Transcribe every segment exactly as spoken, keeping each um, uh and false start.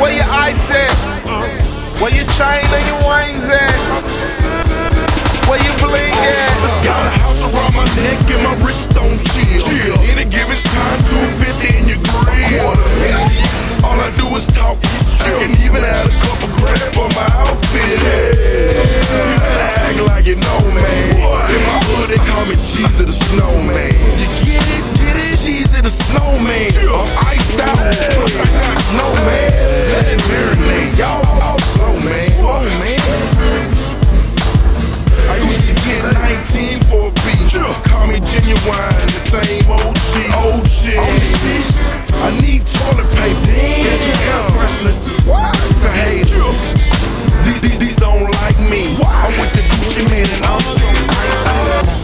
Where your ice at? Where your chain and your wings at? Where you bling at? Got a house around my neck and my wrist don't chill. chill. Any given time, two fifty in your grill. All I do is talk shit. I can even add a couple grand for my outfit. You better act like you know, man. In my hood, they call me Cheesy the Snowman. You get it, get it? Cheesy the Snowman. I'm iced out, plus I got snowman. Let it marinate, y'all all slow, man. Slow, man. I used to get nineteen for a beat. Call me Genuine, the same O G. O G. I need toilet paper. Damn. Some air freshener. The hate. These, these, these don't like me. I'm with the Gucci man and I'm so icy.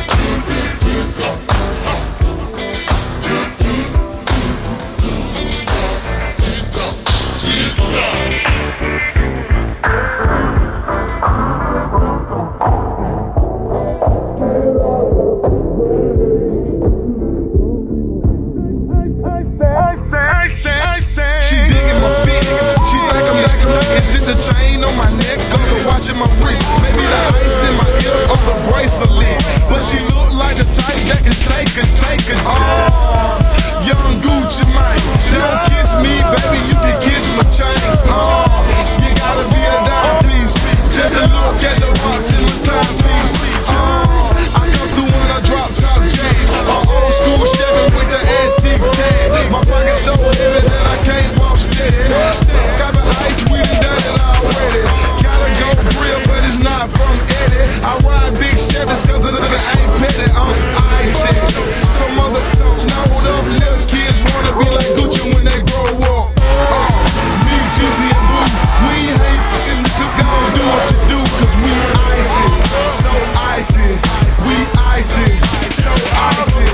The chain on my neck, color watching my wrist. Maybe the ice in my ear or the bracelet. But she look like the type that can take a, take a oh, young Gucci Mane. Don't kiss me, baby, you can kiss my chains. Oh, you gotta be a dime piece just to look at the rocks in my timepiece. Oh, I come through when I drop top chains. An old school Chevy with the antique tags. My pocket's so heavy that I can't walk steady. Got the ice, we done done it already. Gotta go real, but it's not from Eddie. I ride big Chevys cause of the ain't petty. I'm icy. Some other snowed up little kids wanna be like Gucci when they grow up. Uh, me, Jeezy, and Boo, we hate f***ing this. Go do what you do cause we icy. So icy. We icy. So icy.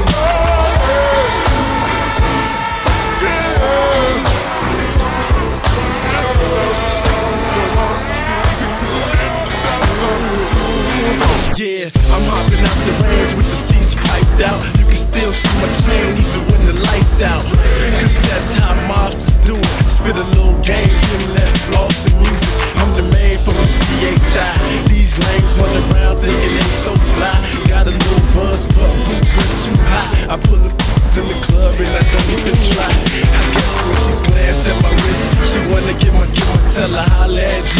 Yeah, I'm hopping out the range with the seats piped out. You can still see my chain even when the lights out. Cause that's how mobsters do it. Spit a little game, give that floss and music. I'm the man from the C H I. These lames run around thinking they so fly. Got a little buzz, but boot went too high. I pull the in the club and I don't even try. I guess when she glanced at my wrist, she wanna get my, get my, tell her holla at